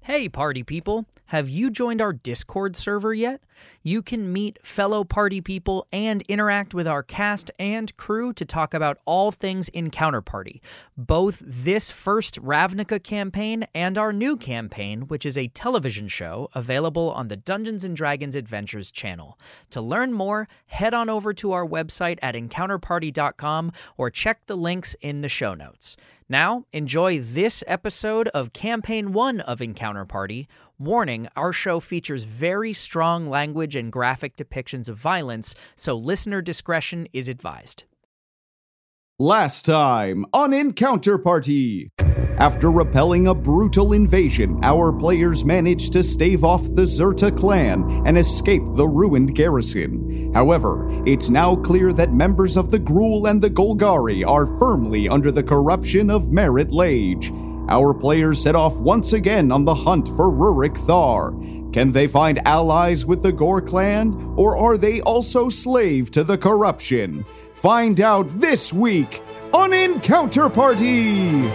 Hey, party people! Have you joined our Discord server yet? You can meet fellow party people and interact with our cast and crew to talk about all things Encounter Party, both this first Ravnica campaign and our new campaign, which is a television show available on the Dungeons & Dragons Adventures channel. To learn more, head on over to our website at encounterparty.com or check the links in the show notes. Now, enjoy this episode of Campaign 1 of Encounter Party. Warning, our show features very strong language and graphic depictions of violence, so listener discretion is advised. Last time on Encounter Party. After repelling a brutal invasion, our players managed to stave off the Zerta clan and escape the ruined garrison. However, it's now clear that members of the Gruul and the Golgari are firmly under the corruption of Merit Lage. Our players set off once again on the hunt for Rurik Thar. Can they find allies with the Gore clan, or are they also slave to the corruption? Find out this week on Encounter Party!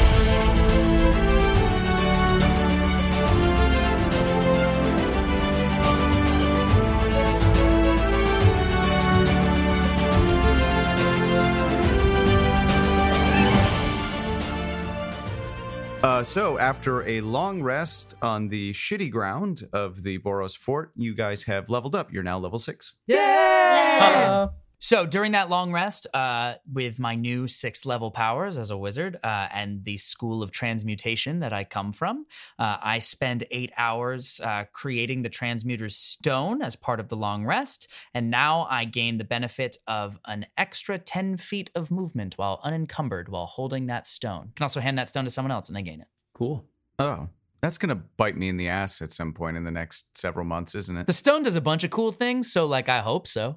So after a long rest on the shitty ground of the Boros Fort, you guys have leveled up. You're now level 6. Yay! So during that long rest, with my new 6th level powers as a wizard and the School of Transmutation that I come from, I spend 8 hours creating the Transmuter's Stone as part of the long rest, and now I gain the benefit of an extra 10 feet of movement while unencumbered while holding that stone. You can also hand that stone to someone else and they gain it. Cool. Oh, that's going to bite me in the ass at some point in the next several months, isn't it? The stone does a bunch of cool things, so I hope so.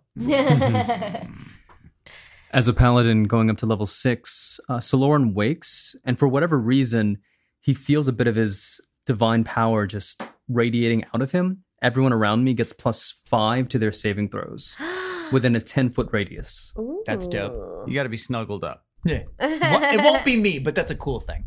As a paladin going up to level 6, Soloran wakes, and for whatever reason, he feels a bit of his divine power just radiating out of him. Everyone around me gets +5 to their saving throws within a 10-foot radius. Ooh. That's dope. You got to be snuggled up. Yeah. It won't be me, but that's a cool thing.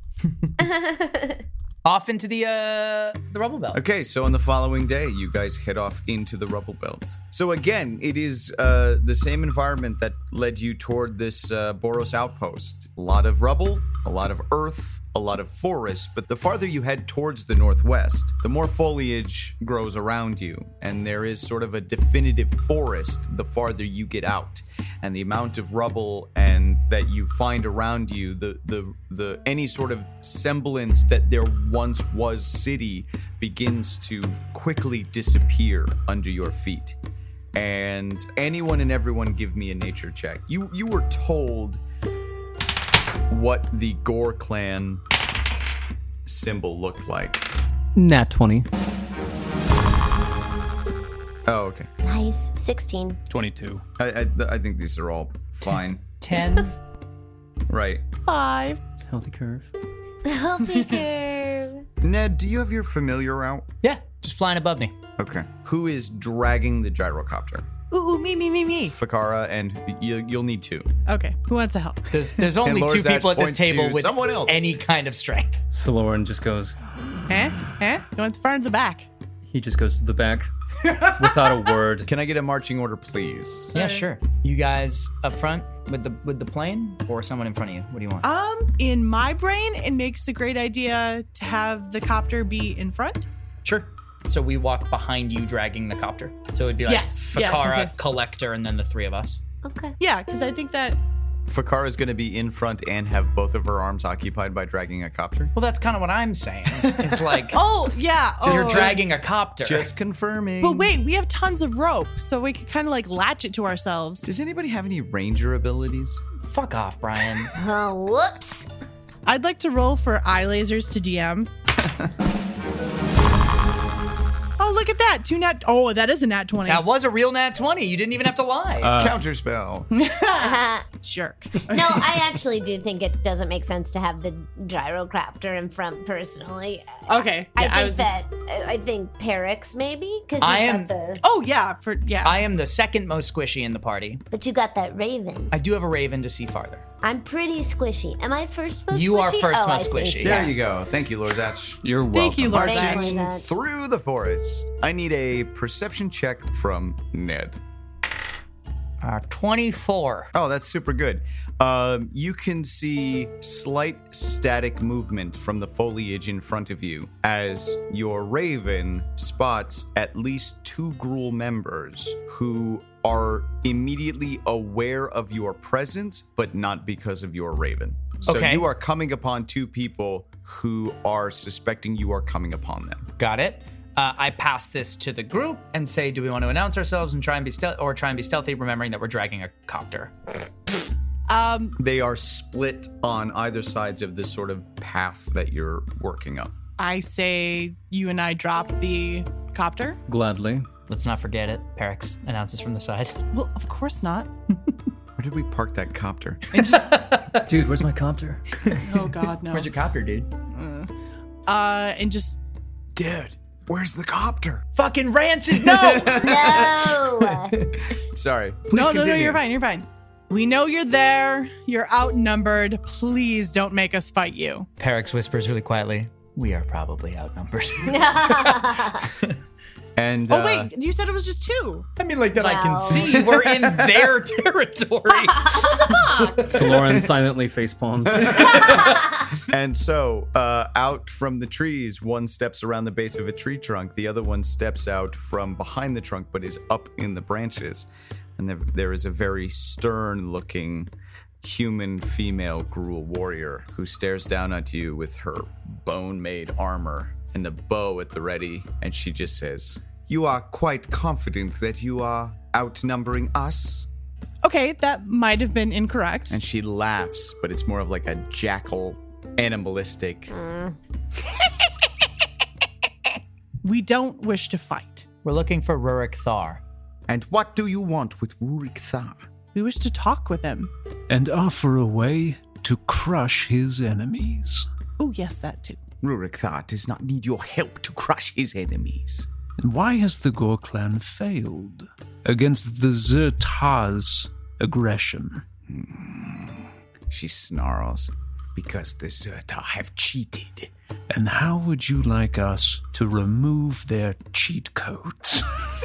Off into the rubble belt. Okay, so on the following day, you guys head off into the rubble belt. So again, it is the same environment that led you toward this Boros outpost. A lot of rubble, a lot of earth, a lot of forest, but the farther you head towards the northwest, the more foliage grows around you, and there is sort of a definitive forest the farther you get out. And the amount of rubble and that you find around you, the any sort of semblance that there once was city begins to quickly disappear under your feet. And anyone and everyone give me a nature check. You were told what the Gore clan symbol looked like. Nat 20. Oh, okay. Nice. 16. 22. I think these are all fine. 10. Right. 5. Healthy curve. Healthy curve. Ned, do you have your familiar out? Yeah, just flying above me. Okay. Who is dragging the gyrocopter? Ooh, me. Fakara, and you'll need 2. Okay, who wants to help? There's only 2 Lorzach people at this points table to with someone else. any kind of strength. Soloran just goes, You want the front or the back? he just goes to the back without a word. Can I get a marching order, please? Yeah, sure. You guys up front with the plane, or someone in front of you? What do you want? In my brain, it makes a great idea to have the copter be in front. Sure. So we walk behind you dragging the copter. So it'd be like Yes, Fakara, yes. Collector, and then the 3 of us. Okay. Yeah, because I think that... Fakara is going to be in front and have both of her arms occupied by dragging a copter. Well, that's kind of what I'm saying. It's like Oh, yeah. you're oh. dragging a copter. Just confirming. But wait, we have tons of rope, so we could kind of like latch it to ourselves. Does anybody have any ranger abilities? Fuck off, Brian. Oh, whoops. I'd like to roll for eye lasers to DM. Oh, look at that. 2 nat... Oh, that is a nat 20. That was a real nat 20. You didn't even have to lie. Counterspell. jerk. No, I actually do think it doesn't make sense to have the gyrocopter in front personally. Okay. Yeah, I think Perix maybe because I got am- the. Oh yeah, I am the second most squishy in the party. But you got that raven. I do have a raven to see farther. I'm pretty squishy. Am I first most squishy? You are first oh, most I see. squishy. There Yes. you go. Thank you, Lorzach. You're welcome. Thank you, Lord. Thanks, Marching Lorzach. through the forest. I need a perception check from Ned. 24. Oh, that's super good. You can see slight static movement from the foliage in front of you as your raven spots at least 2 Gruul members who are immediately aware of your presence, but not because of your raven. So Okay. you are coming upon 2 people who are suspecting you are coming upon them. Got it. I pass this to the group and say, do we want to announce ourselves and try and be stealthy, remembering that we're dragging a copter? They are split on either sides of this sort of path that you're working up. I say you and I drop the copter. Gladly. Let's not forget it. Perix announces from the side. Well, of course not. Where did we park that copter? Dude, where's my copter? Oh God, no. Where's your copter, dude? And just Dude, where's the copter? Fucking rancid, no! No. Sorry. Please no, continue. you're fine. You're fine. We know you're there. You're outnumbered. Please don't make us fight you. Perix whispers really quietly, we are probably outnumbered. And Oh wait, you said it was just 2. I mean, like that I can Wow. see. We're in their territory. Soloran silently facepalms. and so out from the trees, one steps around the base of a tree trunk. The other one steps out from behind the trunk, but is up in the branches. And there is a very stern-looking human female Gruul warrior who stares down at you with her bone-made armor and a bow at the ready, and she just says, "You are quite confident that you are outnumbering us?" Okay, that might have been incorrect. And she laughs, but it's more of like a jackal, animalistic. We don't wish to fight. We're looking for Rurik Thar. And what do you want with Rurik Thar? We wish to talk with him. And offer a way to crush his enemies. Oh, yes, that too. Rurik Thar does not need your help to crush his enemies. And why has the Gore clan failed against the Zertar's aggression? She snarls, because the Zertar have cheated. And how would you like us to remove their cheat codes?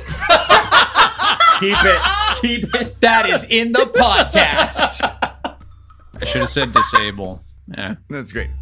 Keep it. That is in the podcast. I should have said disable. Yeah. That's great.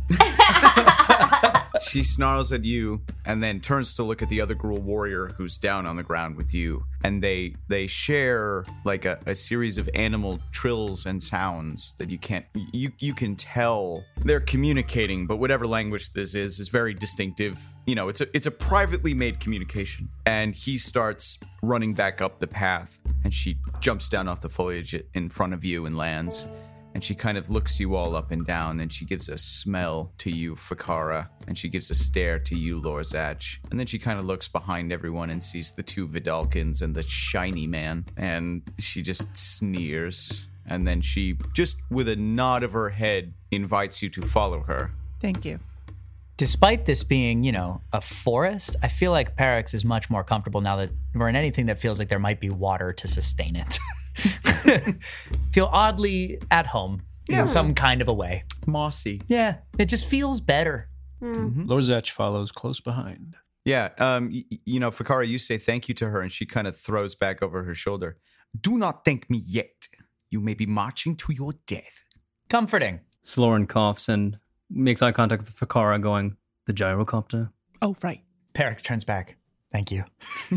She snarls at you and then turns to look at the other Gruul warrior who's down on the ground with you. And they share like a series of animal trills and sounds that you can tell they're communicating, but whatever language this is very distinctive. You know, it's a privately made communication. And he starts running back up the path, and she jumps down off the foliage in front of you and lands. And she kind of looks you all up and down, and she gives a smell to you, Fakara, and she gives a stare to you, Lorzach. And then she kind of looks behind everyone and sees the 2 Vidalkins and the shiny man, and she just sneers. And then she, just with a nod of her head, invites you to follow her. Thank you. Despite this being, a forest, I feel like Perix is much more comfortable now that we're in anything that feels like there might be water to sustain it. Feel oddly at home in some kind of a way. Mossy. Yeah, it just feels better. Lorzach follows close behind. Yeah, Fakara, you say thank you to her, and she kind of throws back over her shoulder. Do not thank me yet. You may be marching to your death. Comforting. Soloran coughs and makes eye contact with Fakara, going, "The gyrocopter?" Oh, right. Perix turns back. Thank you.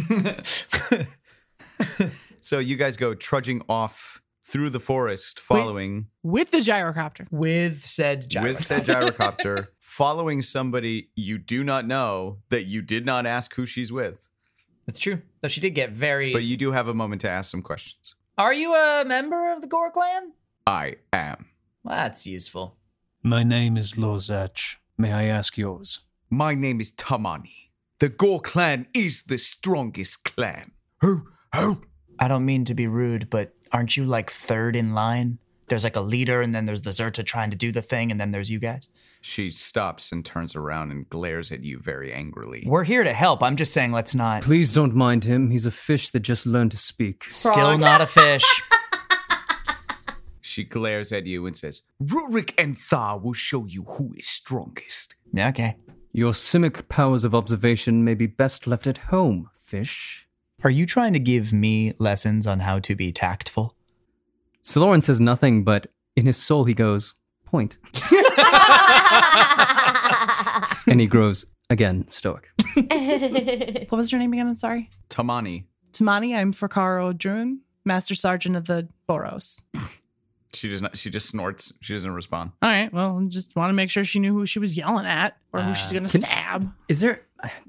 So you guys go trudging off through the forest, following With the gyrocopter. With said gyrocopter. with said gyrocopter, following somebody you do not know that you did not ask who she's with. That's true. Though she did get very... But you do have a moment to ask some questions. Are you a member of the Gore clan? I am. Well, that's useful. My name is Lorzach. May I ask yours? My name is Tamani. The Gore clan is the strongest clan. Who? I don't mean to be rude, but aren't you like third in line? there's like a leader, and then there's the Zerta trying to do the thing, and then there's you guys? She stops and turns around and glares at you very angrily. We're here to help. I'm just saying, let's not. Please don't mind him. He's a fish that just learned to speak. Still not a fish. She glares at you and says, Rurik and Thar will show you who is strongest. Yeah, okay. Your simic powers of observation may be best left at home, fish. Are you trying to give me lessons on how to be tactful? Saloran says nothing, but in his soul he goes, point. And he grows, again, stoic. What was your name again? I'm sorry. Tamani. Tamani, I'm Fakaro Drun, Master Sergeant of the Boros. She just snorts. She doesn't respond. All right. Well, just want to make sure she knew who she was yelling at or who she's going to stab. Is there...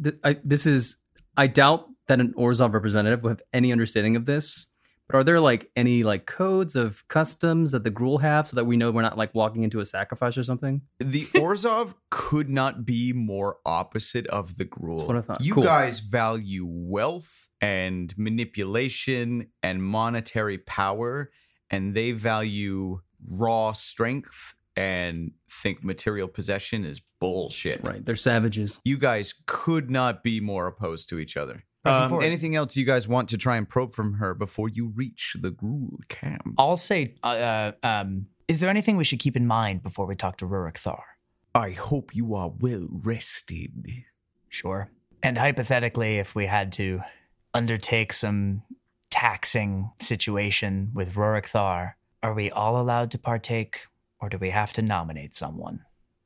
I doubt that an Orzhov representative will have any understanding of this, but are there like any like codes of customs that the Gruul have so that we know we're not like walking into a sacrifice or something? The Orzhov could not be more opposite of the Gruul. That's what I thought. You Cool. guys value wealth and manipulation and monetary power, and they value raw strength and think material possession is bullshit. Right, they're savages. You guys could not be more opposed to each other. Pressing forward. Anything else you guys want to try and probe from her before you reach the Gruul camp? I'll say, is there anything we should keep in mind before we talk to Rurik Thar? I hope you are well rested. Sure. And hypothetically, if we had to undertake some taxing situation with Rurik Thar, are we all allowed to partake, or do we have to nominate someone?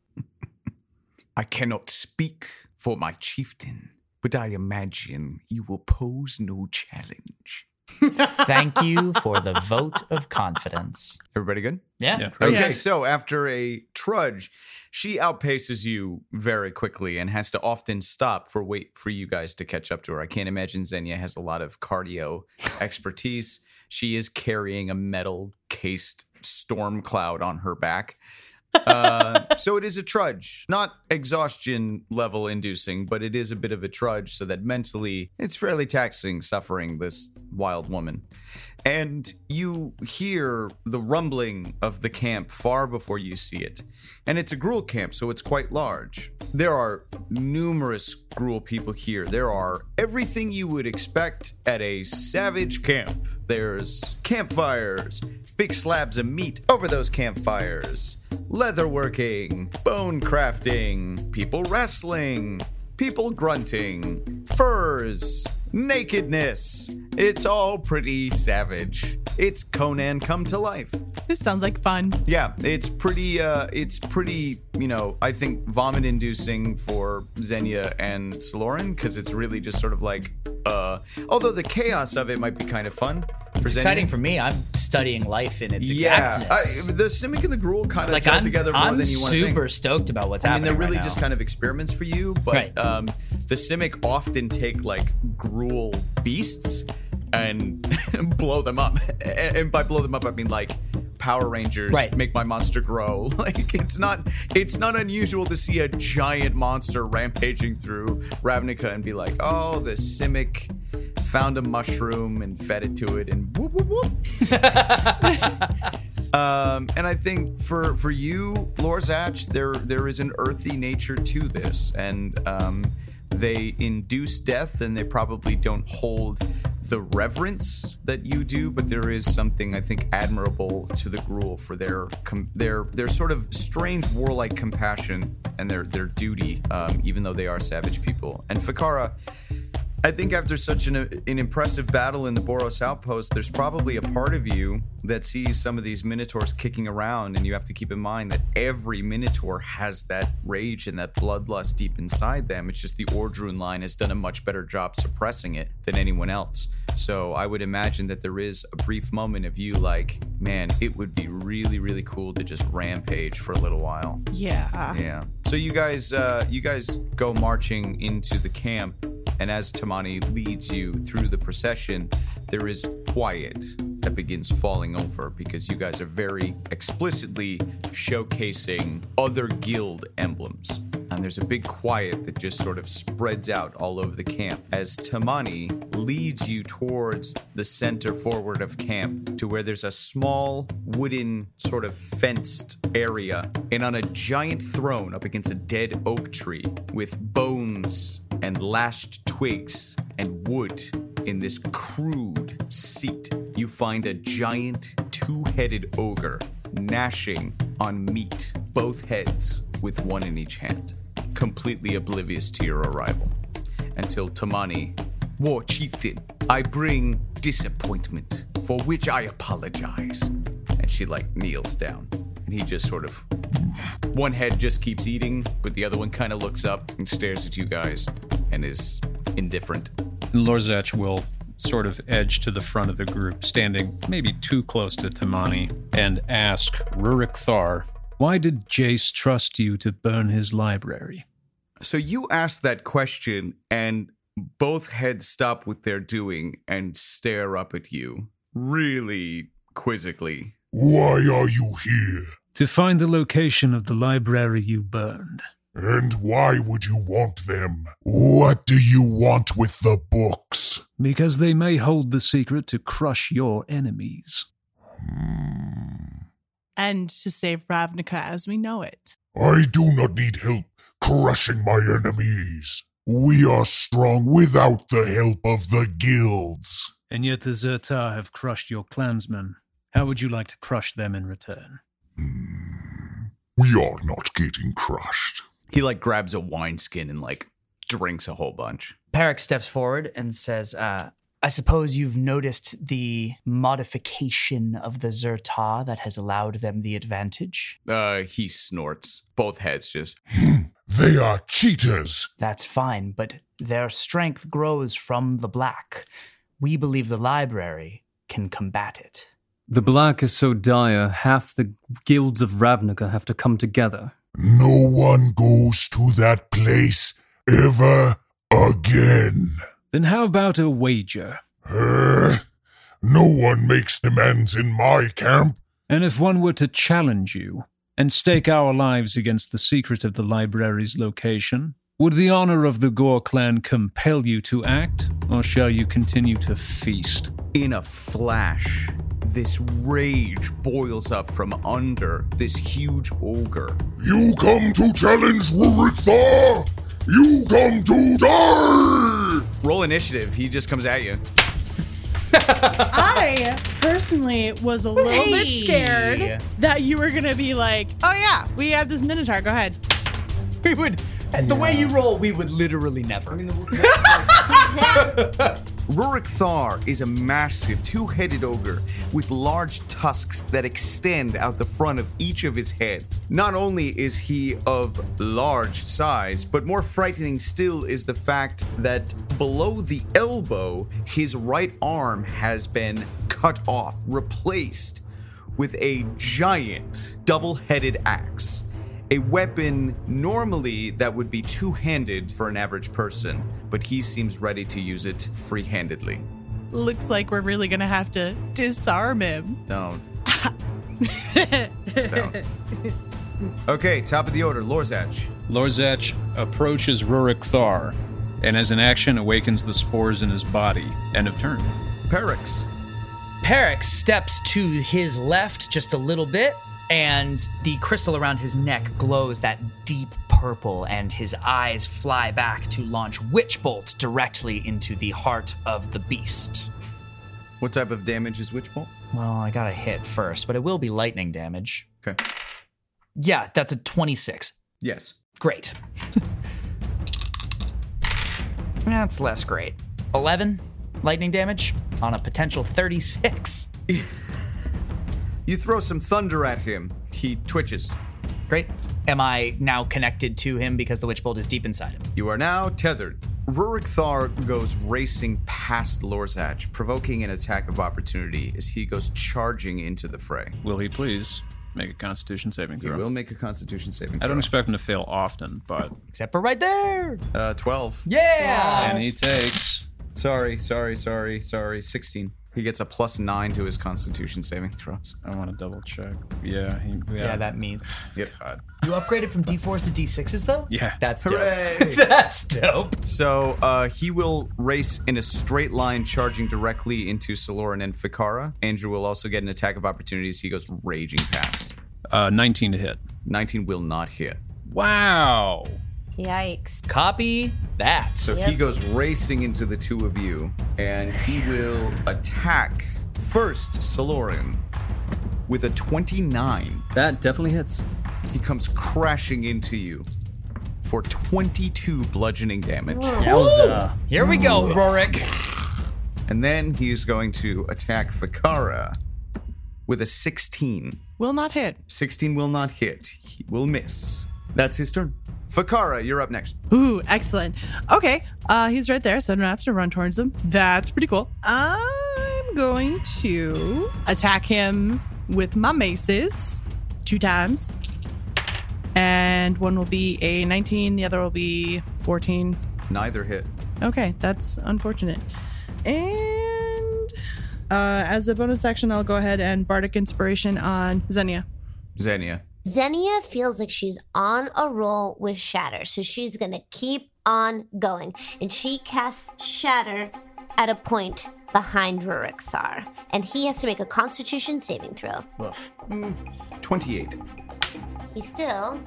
I cannot speak for my chieftain, but I imagine you will pose no challenge. Thank you for the vote of confidence. Everybody good? Yeah. Okay, Yes. so after a trudge, she outpaces you very quickly and has to often stop wait for you guys to catch up to her. I can't imagine Xenia has a lot of cardio expertise. She is carrying a metal cased storm cloud on her back. So it is a trudge, not exhaustion level inducing, but it is a bit of a trudge so that mentally it's fairly taxing suffering this wild woman. And you hear the rumbling of the camp far before you see it. And it's a Gruul camp, so it's quite large. There are numerous Gruul people here. There are everything you would expect at a savage camp. There's campfires, big slabs of meat over those campfires, leatherworking, bone crafting, people wrestling, people grunting, furs, nakedness. It's all pretty savage. It's Conan come to life. This sounds like fun. Yeah, it's pretty, I think vomit-inducing for Xenia and Saloran, because it's really just sort of like, although the chaos of it might be kind of fun for It's Xenia. exciting for me. I'm studying life in its exactness. The Simic and the Gruul kind of Like, gel together more I'm than you want to think. super stoked about what's I mean, happening they're really right just now. kind of experiments for you, but Right. the Simic often take like Gruul beasts and blow them up. And by blow them up, I mean like Power Rangers, Right. make my monster grow. Like it's not unusual to see a giant monster rampaging through Ravnica and be like, oh, the Simic found a mushroom and fed it to it and whoop whoop whoop. And I think for you, Lorzach, there is an earthy nature to this, and they induce death, and they probably don't hold the reverence that you do, but there is something I think admirable to the Gruul for their sort of strange warlike compassion and their duty, even though they are savage people. And Fakara, I think after such an impressive battle in the Boros outpost, there's probably a part of you that sees some of these Minotaurs kicking around, and you have to keep in mind that every Minotaur has that rage and that bloodlust deep inside them. It's just the Ordrun line has done a much better job suppressing it than anyone else. So I would imagine that there is a brief moment of you like, man, it would be really, really cool to just rampage for a little while. Yeah. Yeah. So you guys go marching into the camp, and as Tamani leads you through the procession, there is quiet that begins falling over because you guys are very explicitly showcasing other guild emblems. and there's a big quiet that just sort of spreads out all over the camp as Tamani leads you towards the center forward of camp to where there's a small wooden sort of fenced area, and on a giant throne up against a dead oak tree with bones and lashed twigs and wood in this crude seat, you find a giant two-headed ogre gnashing on meat, both heads with one in each hand, completely oblivious to your arrival. Until Tamani, War Chieftain, I bring disappointment, for which I apologize. And she kneels down, and he just sort of, one head just keeps eating, but the other one kind of looks up and stares at you guys and is indifferent. Lorzach will sort of edge to the front of the group, standing maybe too close to Tamani, and ask Rurik Thar, why did Jace trust you to burn his library? So you ask that question, and both heads stop what they're doing and stare up at you, really quizzically. Why are you here? To find the location of the library you burned. And why would you want them? What do you want with the books? Because they may hold the secret to crush your enemies. And to save Ravnica as we know it. I do not need help crushing my enemies. We are strong without the help of the guilds. And yet the Zertar have crushed your clansmen. How would you like to crush them in return? We are not getting crushed. He grabs a wineskin and drinks a whole bunch. Perix steps forward and says, I suppose you've noticed the modification of the Zertar that has allowed them the advantage? He snorts. Both heads just... They are cheaters. That's fine, but their strength grows from the black. We believe the library can combat it. The black is so dire, half the guilds of Ravnica have to come together. No one goes to that place ever again. Then how about a wager? No one makes demands in my camp. And if one were to challenge you and stake our lives against the secret of the library's location, would the honor of the Gore clan compel you to act, or shall you continue to feast? In a flash, this rage boils up from under this huge ogre. You come to challenge Rurik Thar! You come to die! Roll initiative. He just comes at you. I personally was a little bit scared that you were going to be like, oh yeah, we have this Minotaur. Go ahead. We would, the way you roll, we would literally never. Rurik Thar is a massive two-headed ogre with large tusks that extend out the front of each of his heads. Not only is he of large size, but more frightening still is the fact that below the elbow, his right arm has been cut off, replaced with a giant double-headed axe. A weapon normally that would be two-handed for an average person, but he seems ready to use it free-handedly. Looks like we're really going to have to disarm him. Don't. Don't. Okay, top of the order, Lorzach. Lorzach approaches Rurik Thar, and as an action awakens the spores in his body. End of turn. Perix. Perix steps to his left just a little bit, and the crystal around his neck glows that deep purple, and his eyes fly back to launch Witch Bolt directly into the heart of the beast. What type of damage is Witch Bolt? Well, I gotta hit first, but it will be lightning damage. Okay. Yeah, that's a 26. Yes. Great. That's less great. 11 lightning damage on a potential 36. You throw some thunder at him. He twitches. Great. Am I now connected to him because the Witch Bolt is deep inside him? You are now tethered. Rurik Thar goes racing past Lorzach, provoking an attack of opportunity as he goes charging into the fray. Will he please make a Constitution saving He throw? will make a Constitution saving throw. I don't expect him to fail often, but... Except for right there. 12. Yeah. And he takes... Sorry. 16. He gets a +9 to his Constitution saving throws. I want to double check. Yeah. Yeah, that means. Yep. God. You upgraded from D4s to D6s, though? Yeah. That's dope. Hooray! That's dope. So he will race in a straight line, charging directly into Saloran and Fikara. Andrew will also get an attack of opportunities. He goes raging past. 19 to hit. 19 will not hit. Wow. Yikes. Copy that. So he goes racing into the two of you, and he will attack first Saloran with a 29. That definitely hits. He comes crashing into you for 22 bludgeoning damage. Yowza. Here we go, Rorik. And then he's going to attack Fikara with a 16. Will not hit. 16 will not hit. He will miss. That's his turn. Fikara, you're up next. Ooh, excellent. Okay, he's right there, so I don't have to run towards him. That's pretty cool. I'm going to attack him with my maces 2 times. And one will be a 19, the other will be 14. Neither hit. Okay, that's unfortunate. And as a bonus action, I'll go ahead and Bardic Inspiration on Xenia. Xenia. Xenia feels like she's on a roll with Shatter, so she's gonna keep on going. And she casts Shatter at a point behind Rurik Thar. And he has to make a Constitution saving throw. 28. He still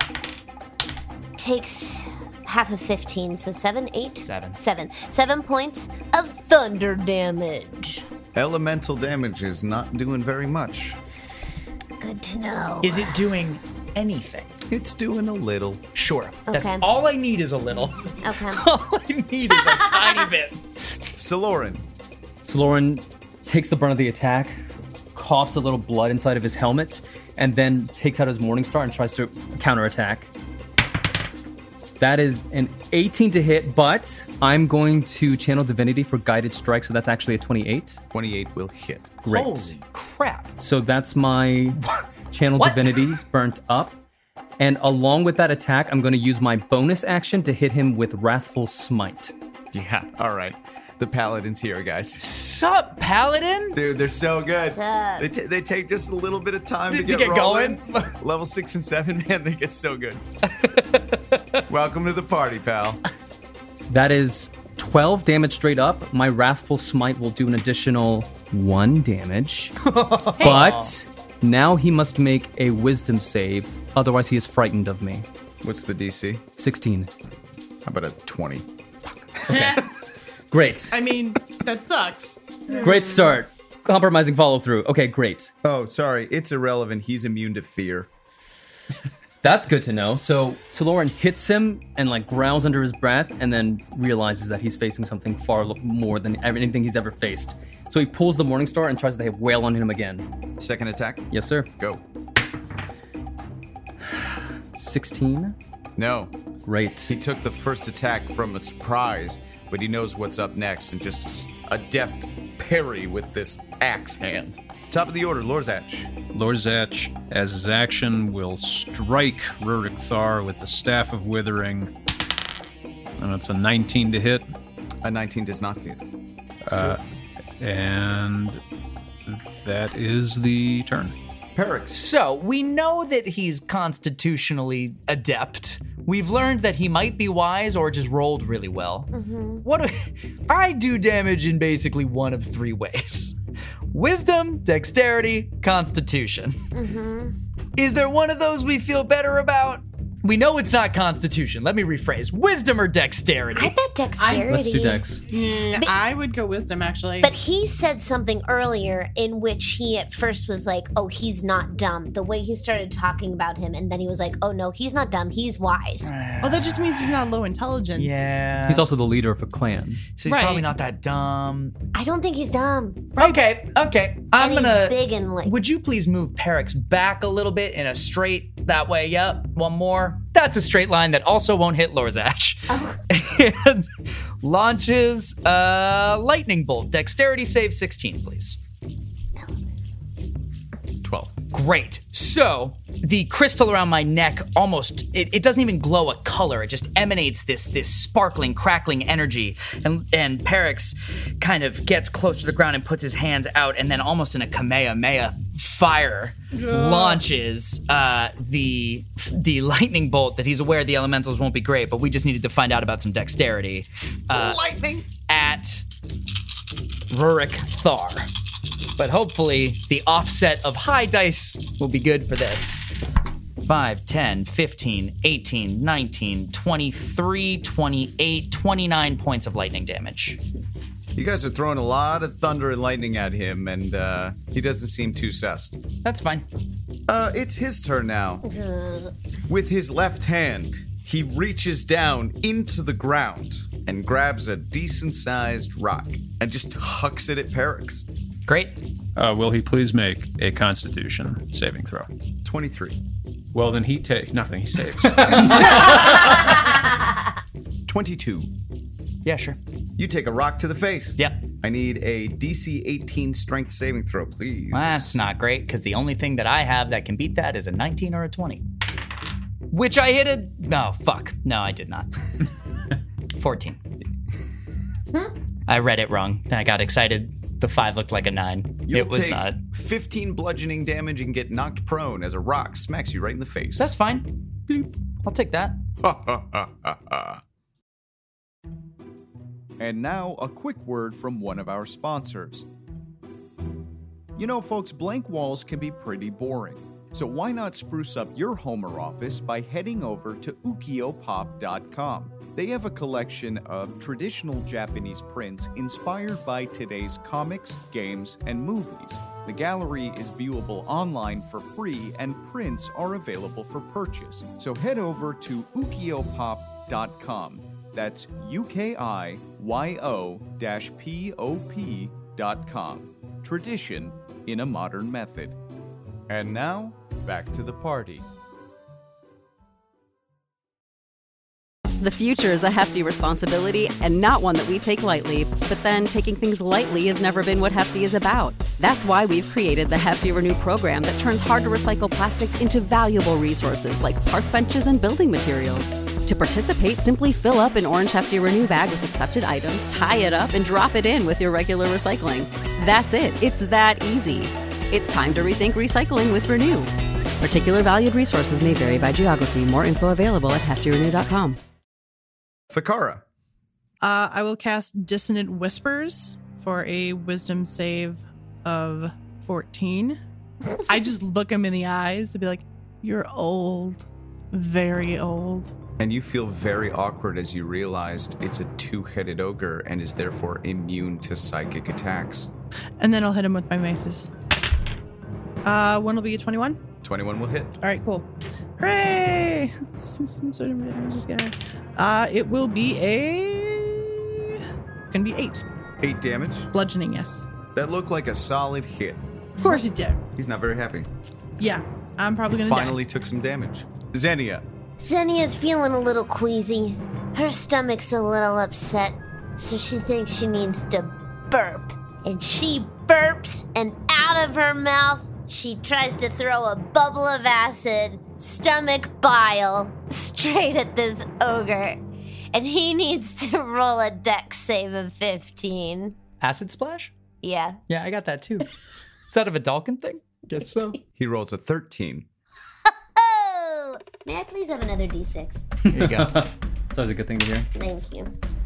takes half of 15, so 7, 8? 7. 7 points of thunder damage. Elemental damage is not doing very much. Good to know. Is it doing anything? It's doing a little. Sure. Okay. That's all I need is a little. Okay. All I need is a tiny bit. Saloran. Saloran takes the brunt of the attack, coughs a little blood inside of his helmet, and then takes out his Morningstar and tries to counterattack. That is an 18 to hit, but I'm going to channel Divinity for Guided Strike, so that's actually a 28. 28 will hit. Great. Holy crap. So that's my channel What? Divinities burnt up. And along with that attack, I'm going to use my bonus action to hit him with Wrathful Smite. Yeah, all right. The Paladin's here, guys. Sup, Paladin? Dude, they're so good. Sup? They take just a little bit of time to To get get rolling. going. Level 6 and 7, man, they get so good. Welcome to the party, pal. That is 12 damage straight up. My Wrathful Smite will do an additional 1 damage. But now he must make a Wisdom save. Otherwise, he is frightened of me. What's the DC? 16. How about a 20? Great. I mean, that sucks. Great start. Compromising follow through. Okay, great. Oh, sorry. It's irrelevant. He's immune to fear. That's good to know. So Saloran hits him and like growls under his breath and then realizes that he's facing something far more than anything he's ever faced. So he pulls the Morningstar and tries to wail on him again. Second attack. Yes, sir. Go. 16. No. Great. He took the first attack from a surprise, but he knows what's up next and just a deft parry with this axe hand. Top of the order, Lorzach. Lorzach, as his action, will strike Rurik Thar with the Staff of Withering. And it's a 19 to hit. A 19 does not hit. And that is the turn. Perix. So, we know that he's constitutionally adept. We've learned that he might be wise or just rolled really well. I do damage in basically one of 3 ways. Wisdom, dexterity, constitution. Is there one of those we feel better about? We know it's not constitution. Let me rephrase. Wisdom or dexterity? I bet dexterity. Let's do Dex. I would go Wisdom, actually. But he said something earlier in which he at first was like, oh, he's not dumb. The way he started talking about him, and then he was like, oh, no, he's not dumb. He's wise. Well, that just means he's not low intelligence. Yeah. He's also the leader of a clan. So he's Right. probably not that dumb. I don't think he's dumb. Okay. I'm And gonna. he's big and like. Would you please move Perix back a little bit in a straight that way? Yep. One more. That's a straight line that also won't hit Lorzach. And launches lightning bolt. Dexterity save 16, please. 12. Great. So the crystal around my neck almost, it doesn't even glow a color. It just emanates this sparkling, crackling energy. And Perix kind of gets close to the ground and puts his hands out, and then almost in a Kamehameha fire launches the lightning bolt that he's aware the elementals won't be great, but we just needed to find out about some dexterity. Lightning! At Rurik Thar. But hopefully the offset of high dice will be good for this. 5, 10, 15, 18, 19, 23, 28, 29 points of lightning damage. You guys are throwing a lot of thunder and lightning at him, and he doesn't seem too sussed. That's fine. It's his turn now. With his left hand, he reaches down into the ground and grabs a decent-sized rock and just hucks it at Perix. Great. Will he please make a Constitution saving throw? 23. Well, then he takes nothing. He saves. 22. Yeah, sure. You take a rock to the face. Yep. I need a DC 18 strength saving throw, please. That's not great, because the only thing that I have that can beat that is a 19 or a 20. Which I hit a... No, fuck. No, I did not. 14. I read it wrong. I got excited. The 5 looked like a 9. You'll it was take not. 15 bludgeoning damage and get knocked prone as a rock smacks you right in the face. That's fine. Bleep. I'll take that. And now, a quick word from one of our sponsors. You know, folks, blank walls can be pretty boring. So why not spruce up your home or office by heading over to ukiopop.com. They have a collection of traditional Japanese prints inspired by today's comics, games, and movies. The gallery is viewable online for free, and prints are available for purchase. So head over to ukiopop.com. That's UKIYO-POP.com. Tradition in a modern method. And now, back to the party. The future is a hefty responsibility and not one that we take lightly. But then taking things lightly has never been what Hefty is about. That's why we've created the Hefty Renew program that turns hard-to-recycle plastics into valuable resources like park benches and building materials. To participate, simply fill up an orange Hefty Renew bag with accepted items, tie it up, and drop it in with your regular recycling. That's it. It's that easy. It's time to rethink recycling with Renew. Particular valued resources may vary by geography. More info available at heftyrenew.com. Fakara. I will cast Dissonant Whispers for a wisdom save of 14. I just look him in the eyes and be like, you're old. Very old. And you feel very awkward as you realized it's a two-headed ogre and is therefore immune to psychic attacks. And then I'll hit him with my maces. One will be a 21. 21 will hit. All right, cool. Hooray! Some sort of damage guy. It will be gonna be 8. 8 damage. Bludgeoning, yes. That looked like a solid hit. Of course it did. He's not very happy. Yeah, I'm probably He gonna finally took some damage. Xenia. Xenia's feeling a little queasy. Her stomach's a little upset, so she thinks she needs to burp. And she burps, and out of her mouth, she tries to throw a bubble of acid, stomach bile, straight at this ogre. And he needs to roll a dex save of 15. Acid splash? Yeah. Yeah, I got that too. Is that a Vidalcan thing? Guess so. He rolls a 13. Oh! May I please have another d6? There you go. It's always a good thing to hear. Thank you.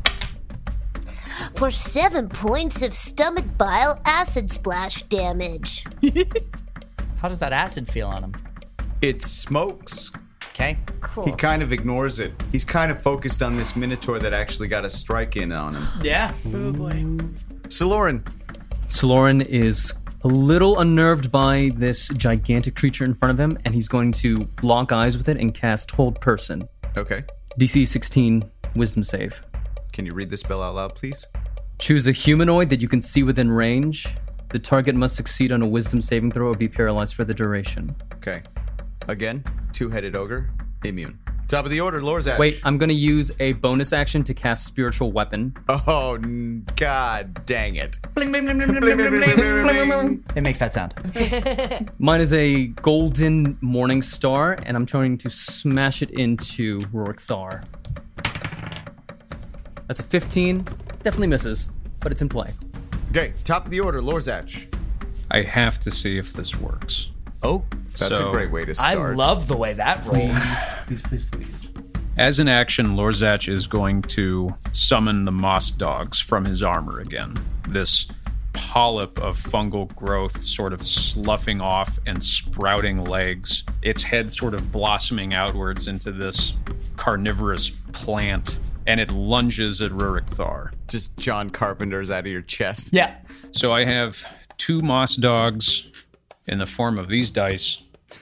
For 7 points of stomach bile acid splash damage. How does that acid feel on him? It smokes. Okay. Cool. He kind of ignores it. He's kind of focused on this minotaur that actually got a strike in on him. Yeah. Oh boy. Saloran. Saloran is a little unnerved by this gigantic creature in front of him, and he's going to lock eyes with it and cast Hold Person. Okay. DC 16 Wisdom save. Can you read the spell out loud, please? Choose a humanoid that you can see within range. The target must succeed on a Wisdom saving throw or be paralyzed for the duration. Okay. Again, two-headed ogre, immune. Top of the order, Lorzach. Wait, I'm going to use a bonus action to cast Spiritual Weapon. Oh, God dang it. Bling, bling, bling, bling, bling, bling, bling, bling, bling. It makes that sound. Mine is a golden morning star, and I'm trying to smash it into Rurik Thar. That's a 15. Definitely misses, but it's in play. Okay, top of the order, Lorzach. I have to see if this works. Oh, That's a great way to start. I love the way that rolls. Please. As an action, Lorzach is going to summon the moss dogs from his armor again. This polyp of fungal growth sort of sloughing off and sprouting legs, its head sort of blossoming outwards into this carnivorous plant, and it lunges at Rurik Thar. Just John Carpenter's out of your chest. Yeah. So I have 2 moss dogs in the form of these dice.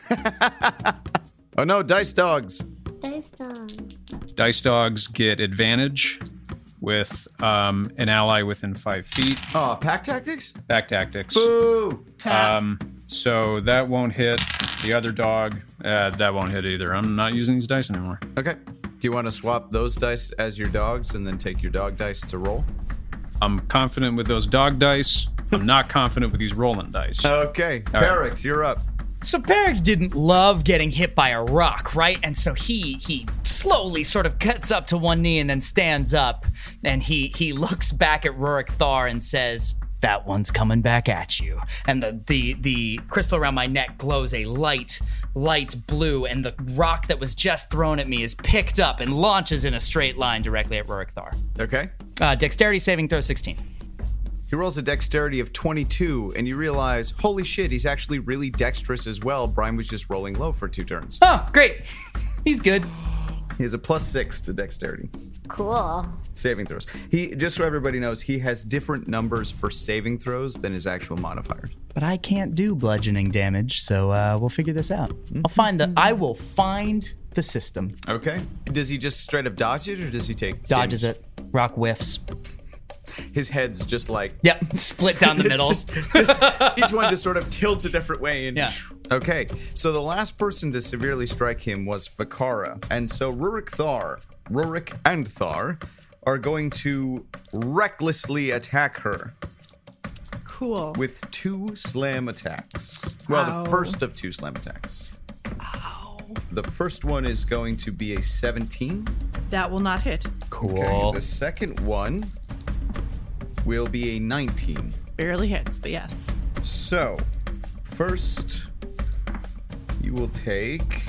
Oh no, dice dogs. Dice dogs. Dice dogs get advantage with an ally within 5 feet. Oh, pack tactics? Back tactics. Boo! So that won't hit. The other dog, that won't hit either. I'm not using these dice anymore. Okay. Do you want to swap those dice as your dogs and then take your dog dice to roll? I'm confident with those dog dice. I'm not confident with these rolling dice. Okay. Perix, you're up. So Perix didn't love getting hit by a rock, right? And so he slowly sort of gets up to one knee and then stands up, and he looks back at Rurik Thar and says, "That one's coming back at you." And the crystal around my neck glows a light blue, and the rock that was just thrown at me is picked up and launches in a straight line directly at Rurik Thar. Okay. Dexterity saving throw 16. He rolls a dexterity of 22, and you realize, holy shit, he's actually really dexterous as well. Brian was just rolling low for 2 turns. Oh, great. He's good. He has a +6 to dexterity. Cool. Saving throws. He, just so everybody knows, he has different numbers for saving throws than his actual modifiers. But I can't do bludgeoning damage, so we'll figure this out. I will find the system. Okay. Does he just straight up dodge it, or does he take Dodges damage? it. Rock whiffs. His head's just like... Yep, split down the middle. just each one just sort of tilts a different way. And Yeah. Okay, so the last person to severely strike him was Fakara. And so Rurik and Thar are going to recklessly attack her Cool. with 2 slam attacks. Well, Ow. the first of 2 slam attacks. Ow. The first one is going to be a 17. That will not hit. Cool. Okay, the second one will be a 19. Barely hits, but yes. So, first, you will take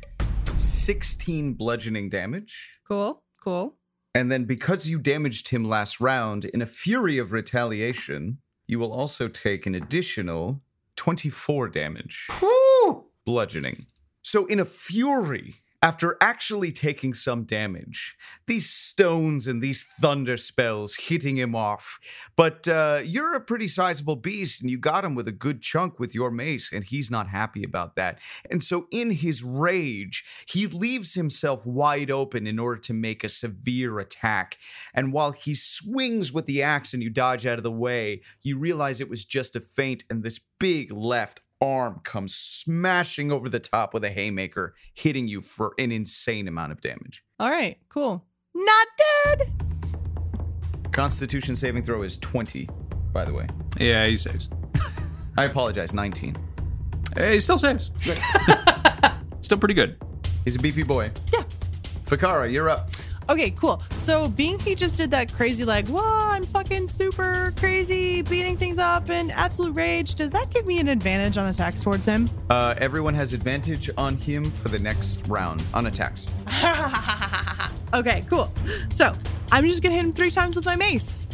16 bludgeoning damage. Cool. And then, because you damaged him last round, in a fury of retaliation, you will also take an additional 24 damage. Woo! Bludgeoning. So, in a fury, after actually taking some damage, these stones and these thunder spells hitting him off. But you're a pretty sizable beast, and you got him with a good chunk with your mace, and he's not happy about that. And so in his rage, he leaves himself wide open in order to make a severe attack. And while he swings with the axe and you dodge out of the way, you realize it was just a feint, and this big left arm comes smashing over the top with a haymaker, hitting you for an insane amount of damage. All right. Cool. Not dead. Constitution saving throw is 20, by the way. Yeah, he saves. I apologize, 19. He still saves. Still pretty good. He's a beefy boy. Yeah. Fakara, you're up. Okay, cool. So being he just did that crazy, like, whoa, I'm fucking super crazy, beating things up in absolute rage. Does that give me an advantage on attacks towards him? Everyone has advantage on him for the next round on attacks. Okay, cool. So I'm just gonna hit him 3 times with my mace.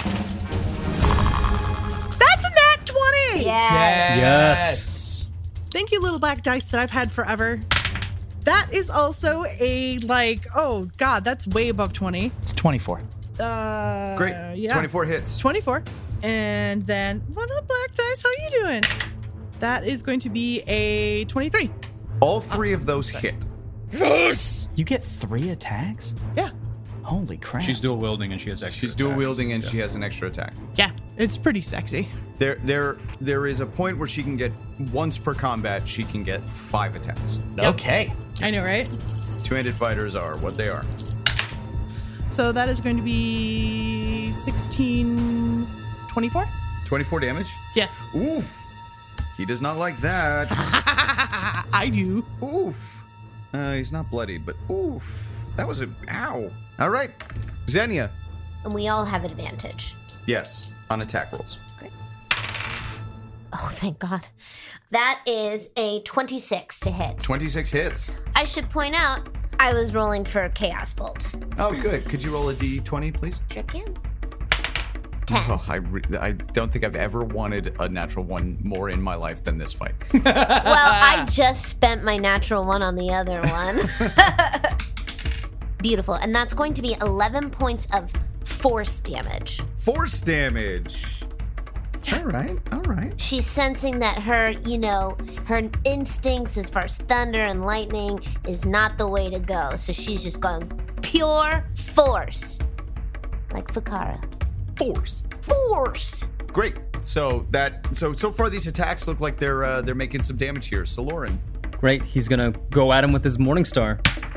That's a nat 20! Yes. Thank you, little black dice that I've had forever. That is also a, like, oh god, that's way above 20. It's 24. Great. Yeah. 24 hits. 24. And then, what up, black dice? How you doing? That is going to be a 23. All 3 of those hit. Yes! You get 3 attacks? Yeah. Holy crap. She's dual wielding and she has extra. She's dual attacks. wielding and Yeah. she has an extra attack. Yeah, it's pretty sexy. There is a point where she can get, once per combat, she can get 5 attacks. Okay. I know, right? Two-handed fighters are what they are. So that is going to be 16, 24? 24 damage? Yes. Oof. He does not like that. I do. Oof. He's not bloodied, but oof. That was ow. All right. Xenia. And we all have advantage. Yes, on attack rolls. Great. Oh, thank God. That is a 26 to hit. 26 hits. I should point out, I was rolling for Chaos Bolt. Oh, good. Could you roll a d20, please? Sure can. 10. Oh, I don't think I've ever wanted a natural one more in my life than this fight. Well, I just spent my natural one on the other one. Beautiful. And that's going to be 11 points of force damage. Force damage. All right. She's sensing that her instincts as far as thunder and lightning is not the way to go. So she's just going pure force. Like Fakara. Force. Great. So far these attacks look like they're making some damage here. So Lauren. Great. He's gonna go at him with his Morningstar.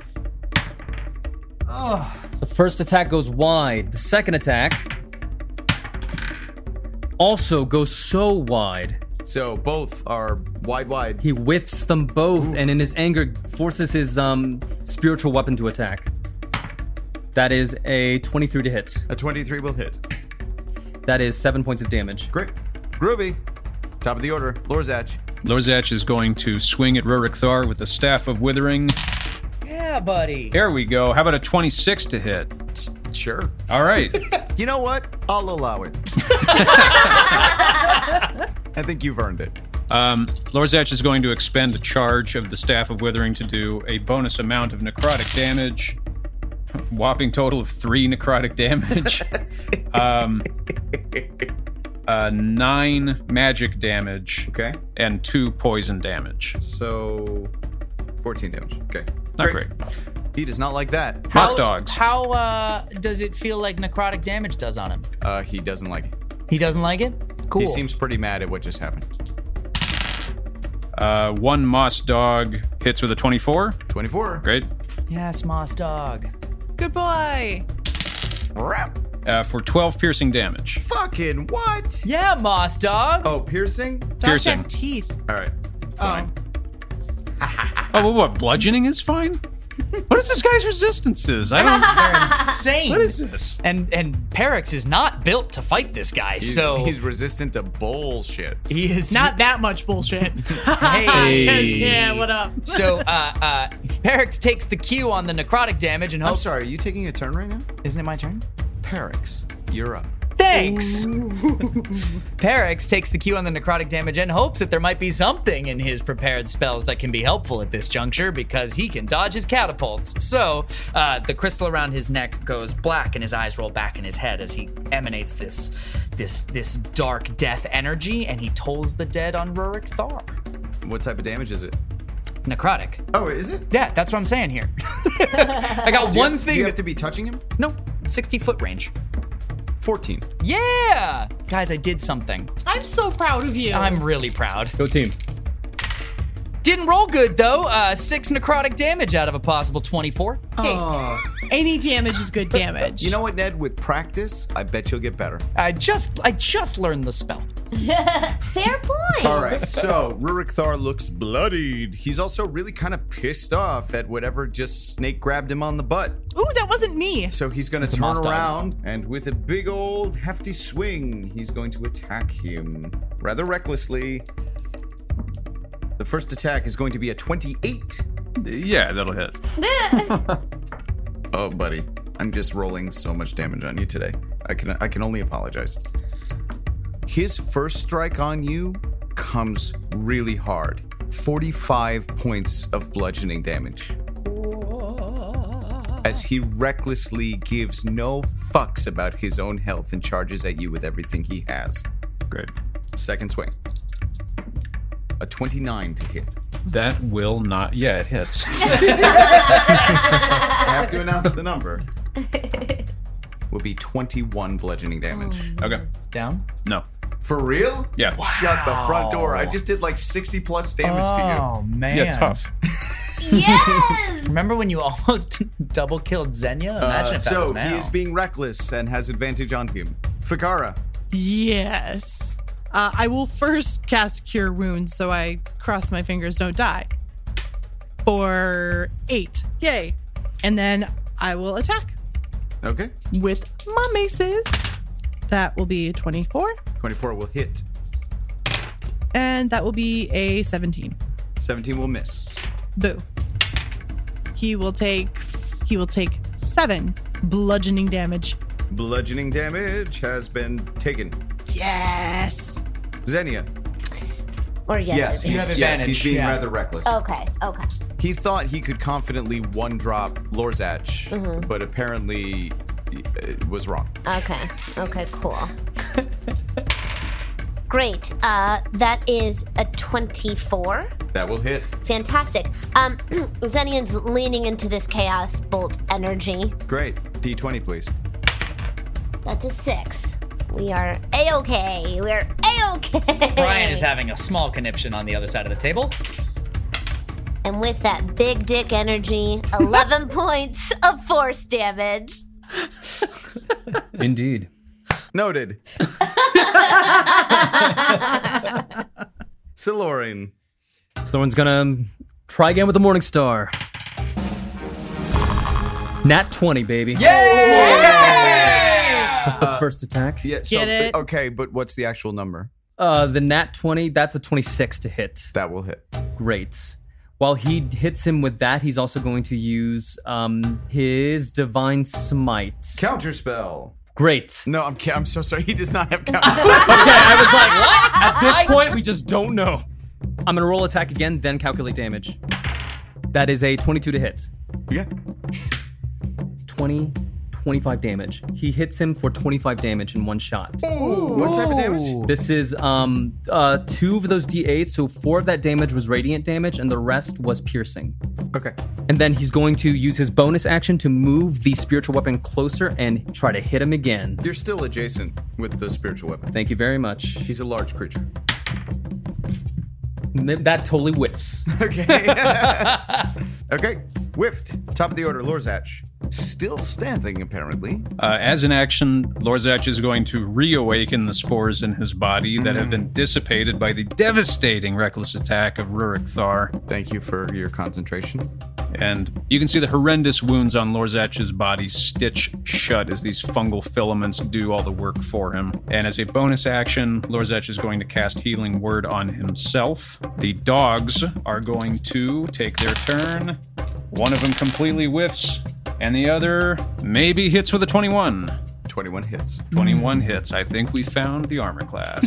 Oh. The first attack goes wide. The second attack also goes so wide. So both are wide. He whiffs them both. Oof. And in his anger forces his spiritual weapon to attack. That is a 23 to hit. A 23 will hit. That is 7 points of damage. Great. Groovy. Top of the order. Lorzach. Lorzach is going to swing at Rurik Thar with the Staff of Withering. Yeah, buddy. There we go. How about a 26 to hit? Sure. All right. You know what? I'll allow it. I think you've earned it. Lorzach is going to expend a charge of the Staff of Withering to do a bonus amount of necrotic damage. Whopping total of 3 necrotic damage. 9 magic damage. Okay. And 2 poison damage. So 14 damage. Okay. Not great. He does not like that. Moss dogs. How does it feel like necrotic damage does on him? He doesn't like it. He doesn't like it? Cool. He seems pretty mad at what just happened. 1 moss dog hits with a 24. 24. Great. Yes, moss dog. Good boy. For 12 piercing damage. Fucking what? Yeah, moss dog. Oh, piercing? Dogs have teeth. All right. Fine. Oh, what? Bludgeoning is fine? What is this guy's resistances? They're insane. What is this? And Perix is not built to fight this guy, he's resistant to bullshit. He is not that much bullshit. Hey. Yeah, what up? So Perix takes the cue on the necrotic damage and hopes. I'm sorry, are you taking a turn right now? Isn't it my turn? Perix, you're up. Thanks. Perix takes the cue on the necrotic damage and hopes that there might be something in his prepared spells that can be helpful at this juncture because he can dodge his catapults. So the crystal around his neck goes black and his eyes roll back in his head as he emanates this dark death energy, and he tolls the dead on Rurik Thar. What type of damage is it? Necrotic. Oh, is it? Yeah, that's what I'm saying here. I got one thing. Do you have to be touching him? No, 60-foot range. 14. Yeah! Guys, I did something. I'm so proud of you. I'm really proud. Go team. Didn't roll good, though. 6 necrotic damage out of a possible 24. Hey, any damage is good damage. You know what, Ned? With practice, I bet you'll get better. I just learned the spell. Fair point. All right, so Rurik Thar looks bloodied. He's also really kind of pissed off at whatever just snake grabbed him on the butt. Ooh, that wasn't me. So he's going to turn around, and with a big old hefty swing, he's going to attack him rather recklessly. The first attack is going to be a 28. Yeah, that'll hit. Oh, buddy. I'm just rolling so much damage on you today. I can only apologize. His first strike on you comes really hard. 45 points of bludgeoning damage. As he recklessly gives no fucks about his own health and charges at you with everything he has. Great. Second swing. A 29 to hit. That will not. Yeah, it hits. I have to announce the number. Will be 21 bludgeoning damage. Okay. Down? No. For real? Yeah. Shut the front door. I just did like 60 plus damage to you. Oh, man. Yeah, tough. Yes! Remember when you almost double killed Xenia? Imagine if that was So now. he is being reckless and has advantage on him. Fikara. Yes. I will first cast Cure Wounds, so I cross my fingers, don't die. For 8. Yay. And then I will attack Okay. with my maces. That will be 24. 24 will hit. And that will be a 17. 17 will miss. Boo. He will take 7 bludgeoning damage. Bludgeoning damage has been taken. Yes. Xenia. Or yes, I think. have He's advantage, being yeah. rather reckless. Okay. He thought he could confidently one-drop Lorzach, but apparently it was wrong. Okay, cool. Great. That is a 24. That will hit. Fantastic. Xenian's leaning into this chaos bolt energy. Great. D20, please. That's a 6. We are A-okay. We're A-okay. Brian is having a small conniption on the other side of the table. And with that big dick energy, 11 points of force damage. Indeed. Noted. Silorin. Someone's gonna try again with the Morning Star. Nat 20, baby. That's the first attack. Yeah, so, Get it? Okay, but what's the actual number? The Nat 20, that's a 26 to hit. That will hit. Great. While he hits him with that, he's also going to use his Divine Smite. Counterspell. Great. No, I'm so sorry. He does not have counterspell. Okay, I was like, what? At this point, we just don't know. I'm gonna roll attack again, then calculate damage. That is a 22 to hit. Yeah. 25 damage. He hits him for 25 damage in one shot. What type of damage? This is 2 of those d8, so 4 of that damage was radiant damage, and the rest was piercing. Okay. And then he's going to use his bonus action to move the spiritual weapon closer and try to hit him again. You're still adjacent with the spiritual weapon. Thank you very much. He's a large creature. That totally whiffs. Okay. Okay. Whiffed. Top of the order, Lorzach. Still standing, apparently. As an action, Lorzach is going to reawaken the spores in his body that have been dissipated by the devastating reckless attack of Rurik Thar. Thank you for your concentration. And you can see the horrendous wounds on Lorzach's body stitch shut as these fungal filaments do all the work for him. And as a bonus action, Lorzach is going to cast Healing Word on himself. The dogs are going to take their turn. One of them completely whiffs, and the other maybe hits with a 21. 21 hits. 21 hits. I think we found the armor class.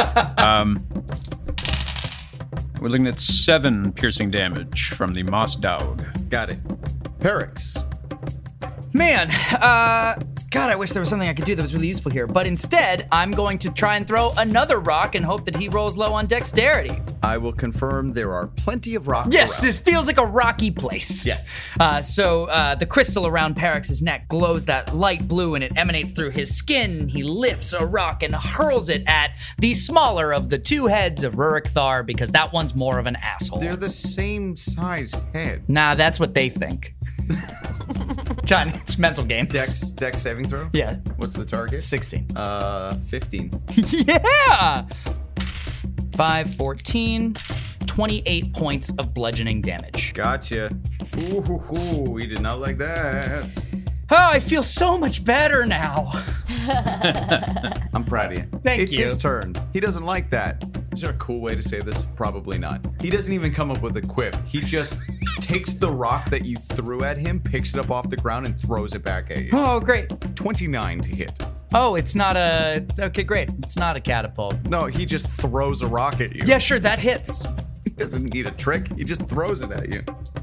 We're looking at 7 piercing damage from the Moss Dog. Got it. Perix. Man, God, I wish there was something I could do that was really useful here. But instead, I'm going to try and throw another rock and hope that he rolls low on dexterity. I will confirm there are plenty of rocks Yes, around. this feels like a rocky place. Yes. So the crystal around Perix's neck glows that light blue and it emanates through his skin. He lifts a rock and hurls it at the smaller of the 2 heads of Rurik Thar because that one's more of an asshole. They're the same size head. Nah, that's what they think. John, it's mental games. Dex saving throw? Yeah. What's the target? 16. 15. Yeah! 5, 14, 28 points of bludgeoning damage. Gotcha. Ooh, we did not like that. Oh, I feel so much better now. I'm proud of you. Thank it's you. his turn. He doesn't like that. Is there a cool way to say this? Probably not. He doesn't even come up with a quip. He just takes the rock that you threw at him, picks it up off the ground, and throws it back at you. Oh, great. 29 to hit. Oh, it's not a... Okay, great. It's not a catapult. No, he just throws a rock at you. Yeah, sure, that hits. He doesn't need a trick. He just throws it at you.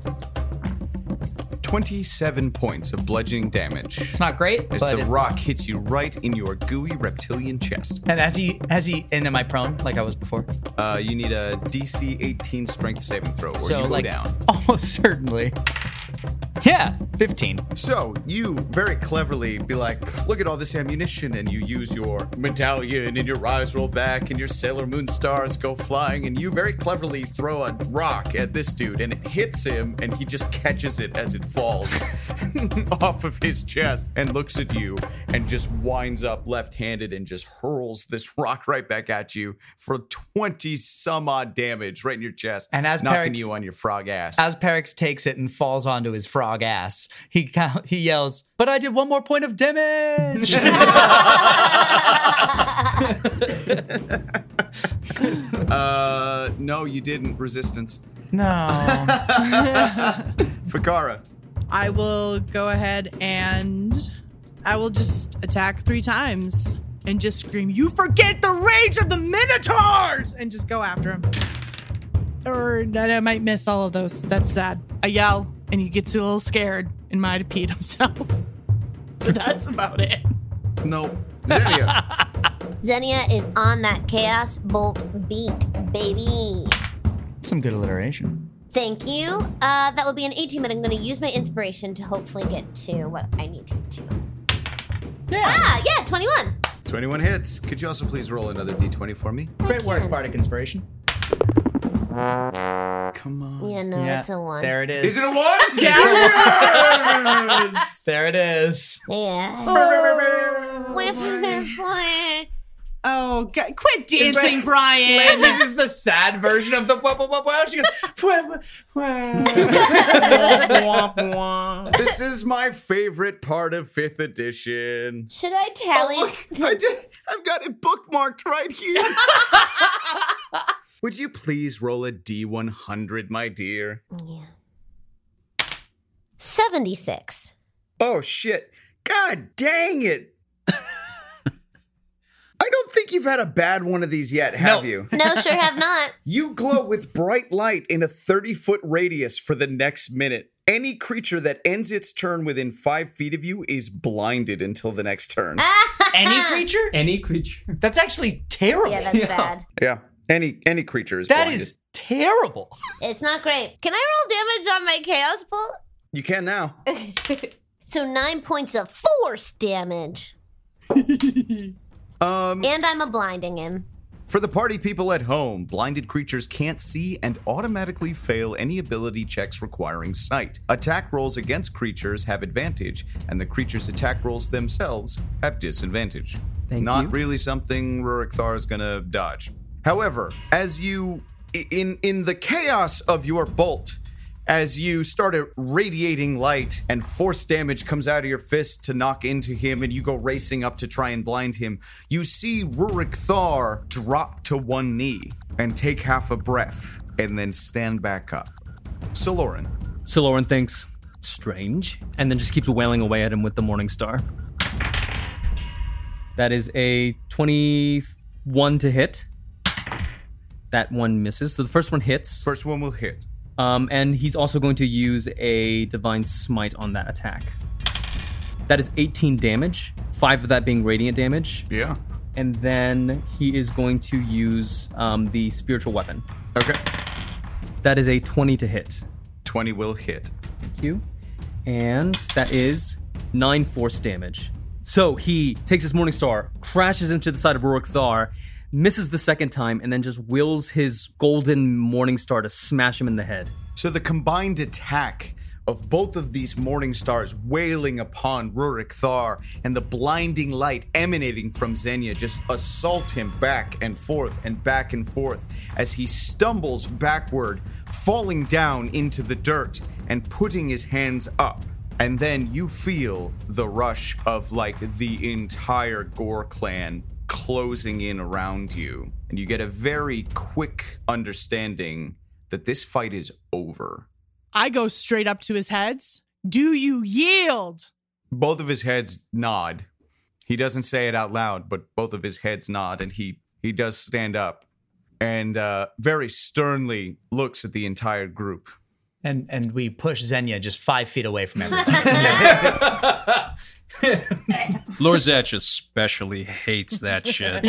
27 points of bludgeoning damage. It's not great, As but... the rock hits you right in your gooey reptilian chest. And as he... And am I prone, like I was before? You need a DC 18 strength saving throw, or So, you go like, down. almost certainly. Yeah, 15. So you very cleverly be like, look at all this ammunition, and you use your medallion and your eyes roll back and your Sailor Moon stars go flying, and you very cleverly throw a rock at this dude, and it hits him, and he just catches it as it falls off of his chest and looks at you and just winds up left-handed and just hurls this rock right back at you for 20 some odd damage right in your chest, And as knocking Perix- you on your frog ass. As Perix takes it and falls onto his frog ass, he yells, "But I did one more point of damage!" No, you didn't. Resistance. No. Fakara. I will go ahead and I will just attack 3 times and just scream, "You forget the rage of the Minotaurs!" and just go after him. Or then I might miss all of those. That's sad. I yell and he gets a little scared and might have peed himself. But that's about it. No. Xenia. Xenia is on that Chaos Bolt beat, baby. Some good alliteration. Thank you. That would be an 18, but I'm going to use my inspiration to hopefully get to what I need to. Yeah, 21. 21 hits. Could you also please roll another d20 for me? Great work, Bardic Inspiration. Come on. Yeah, no, it's a 1. There it is. Is it a 1? Yes! There it is. Yeah. Oh, quit dancing, Brian. This is the sad version of the she goes This is my favorite part of 5th edition. Should I tally? Oh, look, I've got it bookmarked right here. Would you please roll a D100, my dear? Yeah. 76. Oh, shit. God dang it. I don't think you've had a bad one of these yet, have you? No, sure have not. You glow with bright light in a 30-foot radius for the next minute. Any creature that ends its turn within 5 feet of you is blinded until the next turn. Any creature? Any creature. That's actually terrible. Yeah, that's bad. Yeah, any creature is That blinded. is terrible. It's not great. Can I roll damage on my Chaos Bolt? You can now. So 9 points of force damage. And I'm blinding him. For the party people at home, blinded creatures can't see and automatically fail any ability checks requiring sight. Attack rolls against creatures have advantage, and the creature's attack rolls themselves have disadvantage. Not really something Rurik Thar is gonna dodge. However, as you, in the chaos of your bolt, as you start radiating light and force damage comes out of your fist to knock into him and you go racing up to try and blind him, you see Rurik Thar drop to one knee and take half a breath and then stand back up. Soloran. Soloran thinks, strange, and then just keeps wailing away at him with the Morning Star. That is a 21 to hit. That one misses. So the first one hits. First one will hit. And he's also going to use a Divine Smite on that attack. That is 18 damage, 5 of that being radiant damage. Yeah. And then he is going to use the Spiritual Weapon. Okay. That is a 20 to hit. 20 will hit. Thank you. And that is 9 force damage. So he takes his Morning Star, crashes into the side of Rurik Thar, misses the second time, and then just wills his golden Morning Star to smash him in the head. So the combined attack of both of these Morning Stars wailing upon Rurik Thar and the blinding light emanating from Xenia just assault him back and forth as he stumbles backward, falling down into the dirt and putting his hands up. And then you feel the rush of like the entire Gore clan closing in around you, and you get a very quick understanding that this fight is over. I go straight up to his heads. Do you yield? Both of his heads nod. He doesn't say it out loud, but both of his heads nod, and he does stand up and very sternly looks at the entire group. And we push Xenia just 5 feet away from everyone. Lorzach especially hates that shit.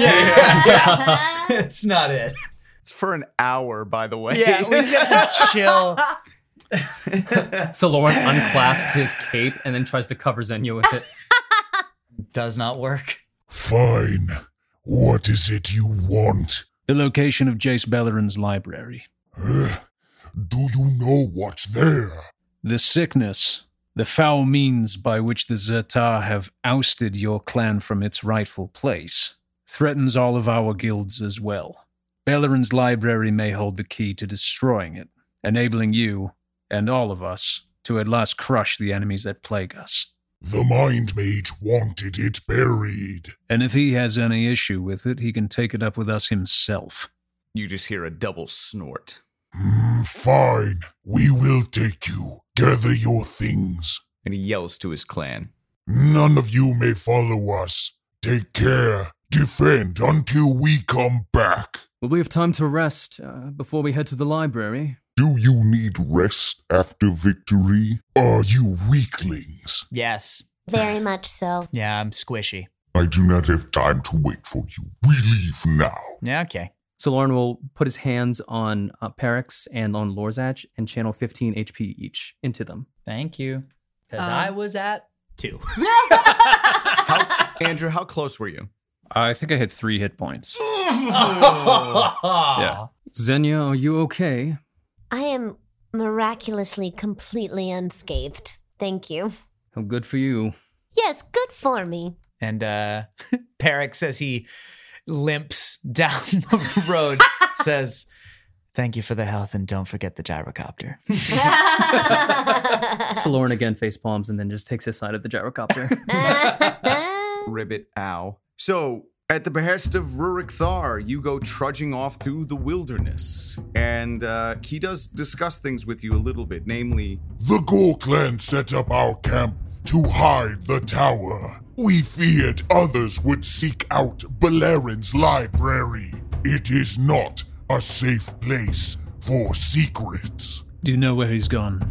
It's not it. It's for an hour, by the way. Yeah, we get to chill. Soloran unclaps his cape and then tries to cover Xenia with it. Does not work. Fine. What is it you want? The location of Jace Bellerin's library. Do you know what's there? The sickness, the foul means by which the Zertar have ousted your clan from its rightful place, threatens all of our guilds as well. Bellerin's library may hold the key to destroying it, enabling you, and all of us, to at last crush the enemies that plague us. The Mind Mage wanted it buried. And if he has any issue with it, he can take it up with us himself. You just hear a double snort. Fine. We will take you. Gather your things. And he yells to his clan. None of you may follow us. Take care. Defend until we come back. Will we have time to rest before we head to the library? Do you need rest after victory? Are you weaklings? Yes. Very much so. Yeah, I'm squishy. I do not have time to wait for you. We leave now. Yeah, okay. Soloran will put his hands on Perix and on Lorzach and channel 15 HP each into them. Thank you. Because I was at 2. Andrew, how close were you? I think I had 3 hit points. Yeah. Xenia, are you okay? I am miraculously completely unscathed. Thank you. Oh, good for you. Yes, good for me. And Perix, as he limps down the road, says, "Thank you for the health, and don't forget the gyrocopter." Soloran again face palms and then just takes his side of the gyrocopter. Ribbit, ow. So, at the behest of Rurik Thar, you go trudging off through the wilderness. And he does discuss things with you a little bit, namely... The Gore clan set up our camp to hide the tower. We feared others would seek out Belerin's library. It is not a safe place for secrets. Do you know where he's gone?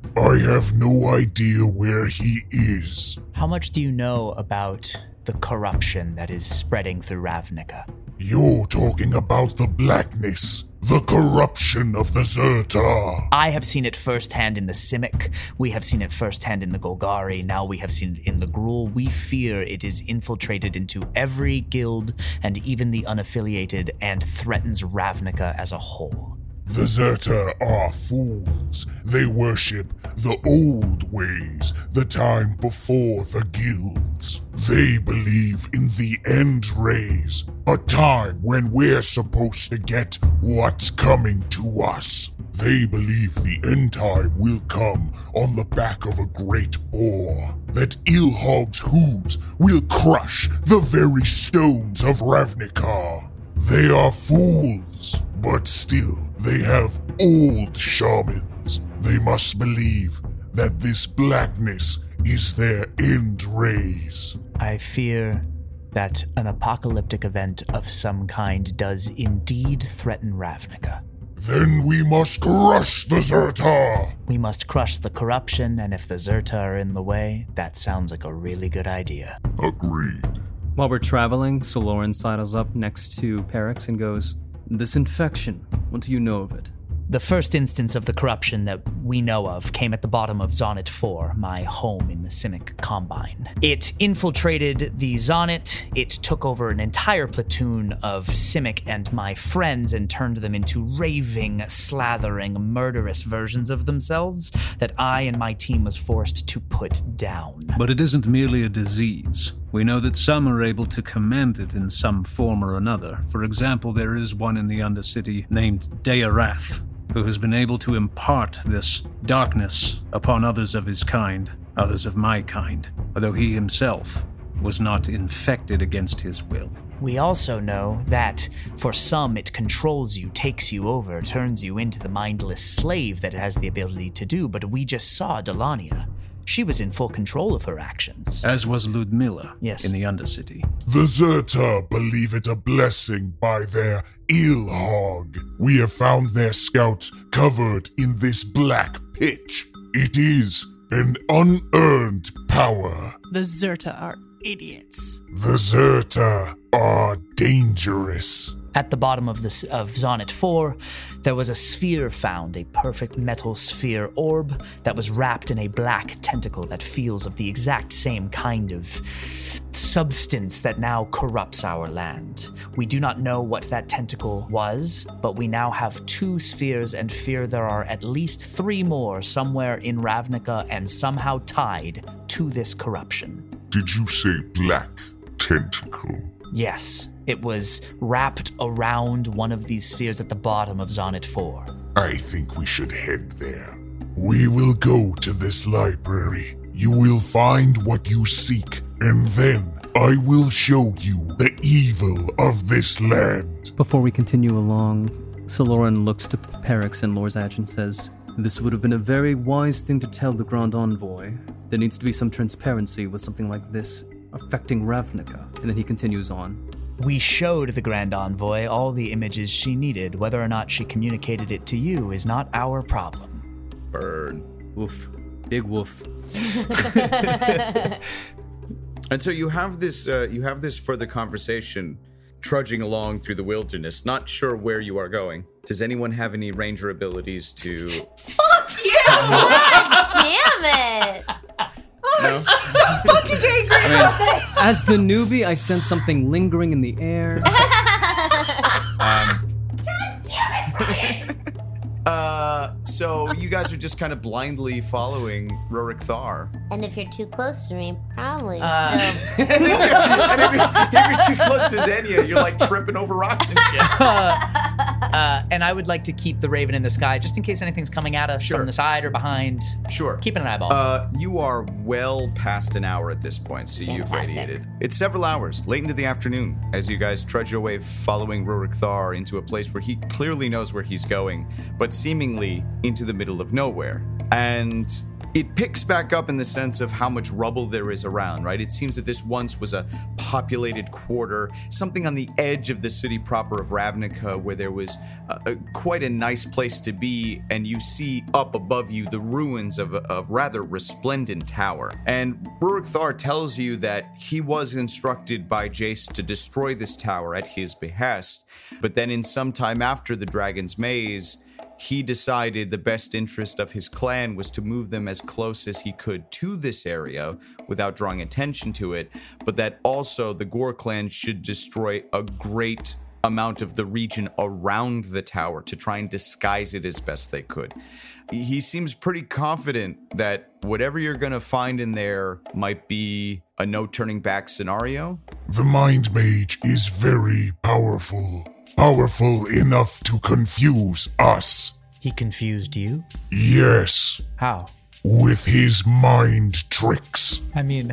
I have no idea where he is. How much do you know about the corruption that is spreading through Ravnica? You're talking about the blackness, the corruption of the Zertar. I have seen it firsthand in the Simic. We have seen it firsthand in the Golgari. Now we have seen it in the Gruul. We fear it is infiltrated into every guild and even the unaffiliated and threatens Ravnica as a whole. The Zertar are fools. They worship the old ways, the time before the guilds. They believe in the end rays, a time when we're supposed to get what's coming to us. They believe the end time will come on the back of a great boar, that Ilhog's hooves will crush the very stones of Ravnica. They are fools, but still, they have old shamans. They must believe that this blackness is their end rays. I fear that an apocalyptic event of some kind does indeed threaten Ravnica. Then we must crush the Zertar. We must crush the corruption, and if the Zertar are in the way, that sounds like a really good idea. Agreed. While we're traveling, Soloran sidles up next to Perix and goes, "This infection, what do you know of it?" The first instance of the corruption that we know of came at the bottom of Zonnet 4, my home in the Simic Combine. It infiltrated the Zonnet, it took over an entire platoon of Simic and my friends and turned them into raving, slathering, murderous versions of themselves that I and my team was forced to put down. But it isn't merely a disease. We know that some are able to command it in some form or another. For example, there is one in the Undercity named Deirath, who has been able to impart this darkness upon others of his kind, others of my kind, although he himself was not infected against his will. We also know that for some it controls you, takes you over, turns you into the mindless slave that it has the ability to do, but we just saw Delania. She was in full control of her actions. As was Ludmilla Yes. in the Undercity. The Zertar believe it a blessing by their Ilhog. We have found their scouts covered in this black pitch. It is an unearned power. The Zerta are idiots. The Zertar are dangerous. At the bottom of Zonnet 4, there was a sphere found, a perfect metal sphere orb that was wrapped in a black tentacle that feels of the exact same kind of substance that now corrupts our land. We do not know what that tentacle was, but we now have 2 spheres and fear there are at least 3 more somewhere in Ravnica and somehow tied to this corruption. Did you say black tentacle? Yes, it was wrapped around one of these spheres at the bottom of Zonnet 4. I think we should head there. We will go to this library. You will find what you seek, and then I will show you the evil of this land. Before we continue along, Saloran looks to Perix and Lorzach and says, "This would have been a very wise thing to tell the Grand Envoy. There needs to be some transparency with something like this affecting Ravnica." And then he continues on. We showed the Grand Envoy all the images she needed. Whether or not she communicated it to you is not our problem. Burn. Woof. Big woof. And so you have this further conversation trudging along through the wilderness, not sure where you are going. Does anyone have any ranger abilities to... Fuck yeah! God damn it! No? So fucking angry about this! As the newbie, I sense something lingering in the air. So you guys are just kind of blindly following Rurik Thar. And if you're too close to me, probably still. And if you're too close to Xenia, you're like tripping over rocks and shit. And I would like to keep the Raven in the sky just in case anything's coming at us from the side or behind. Sure. Keeping an eyeball. You are well past an hour at this point, so you've radiated. It's several hours, late into the afternoon, as you guys trudge your way following Rurik Thar into a place where he clearly knows where he's going, but seemingly into the middle of nowhere. And it picks back up in the sense of how much rubble there is around, right? It seems that this once was a populated quarter, something on the edge of the city proper of Ravnica, where there was quite a nice place to be, and you see up above you the ruins of a rather resplendent tower. And Rurik Thar tells you that he was instructed by Jace to destroy this tower at his behest, but then in some time after the Dragon's Maze, he decided the best interest of his clan was to move them as close as he could to this area without drawing attention to it, but that also the Gore clan should destroy a great amount of the region around the tower to try and disguise it as best they could. He seems pretty confident that whatever you're going to find in there might be a no turning back scenario. The Mind Mage is very powerful. Powerful enough to confuse us. He confused you? Yes. How? With his mind tricks. I mean,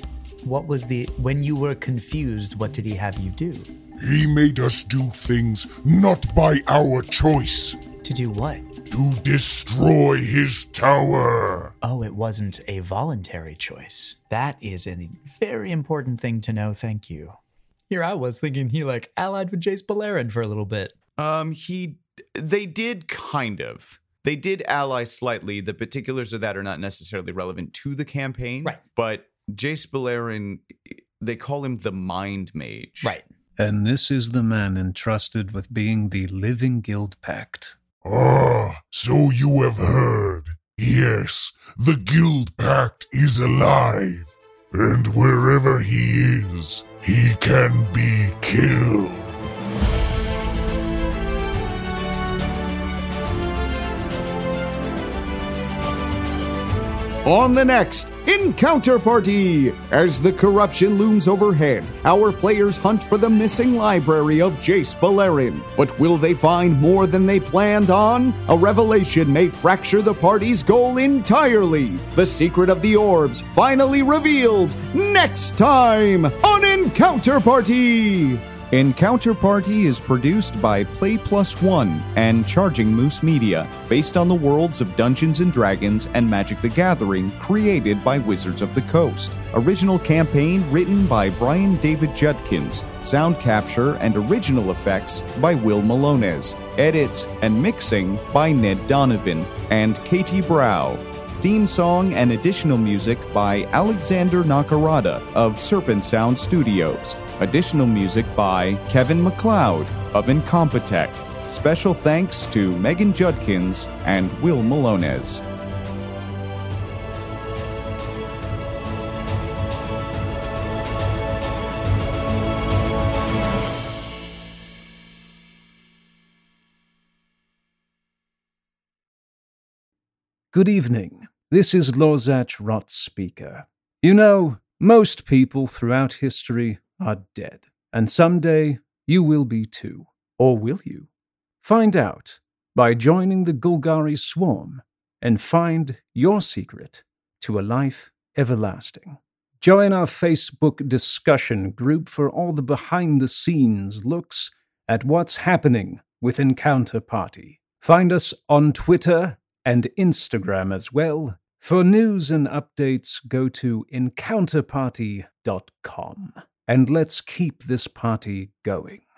when you were confused, what did he have you do? He made us do things not by our choice. To do what? To destroy his tower. Oh, it wasn't a voluntary choice. That is a very important thing to know, thank you. Here I was thinking he allied with Jace Beleren for a little bit. They did kind of. They did ally slightly. The particulars of that are not necessarily relevant to the campaign. Right. But Jace Beleren, they call him the Mind Mage. Right. And this is the man entrusted with being the living guild pact. Ah, so you have heard. Yes, the guild pact is alive. And wherever he is, he can be killed. On the next Encounter Party! As the corruption looms overhead, our players hunt for the missing library of Jace Beleren. But will they find more than they planned on? A revelation may fracture the party's goal entirely. The secret of the orbs finally revealed next time on Encounter Party! Encounter Party is produced by Play Plus One and Charging Moose Media, based on the worlds of Dungeons & Dragons and Magic the Gathering, created by Wizards of the Coast. Original campaign written by Brian David Judkins. Sound capture and original effects by Will Malones. Edits and mixing by Ned Donovan and Katie Brow. Theme song and additional music by Alexander Nakarada of Serpent Sound Studios. Additional music by Kevin MacLeod of Incompetech. Special thanks to Megan Judkins and Will Malones. Good evening. This is Lorzach Rot Speaker. You know, most people throughout history are dead, and someday you will be too. Or will you? Find out by joining the Golgari Swarm and find your secret to a life everlasting. Join our Facebook discussion group for all the behind-the-scenes looks at what's happening with Encounter Party. Find us on Twitter and Instagram as well. For news and updates, go to encounterparty.com. And let's keep this party going.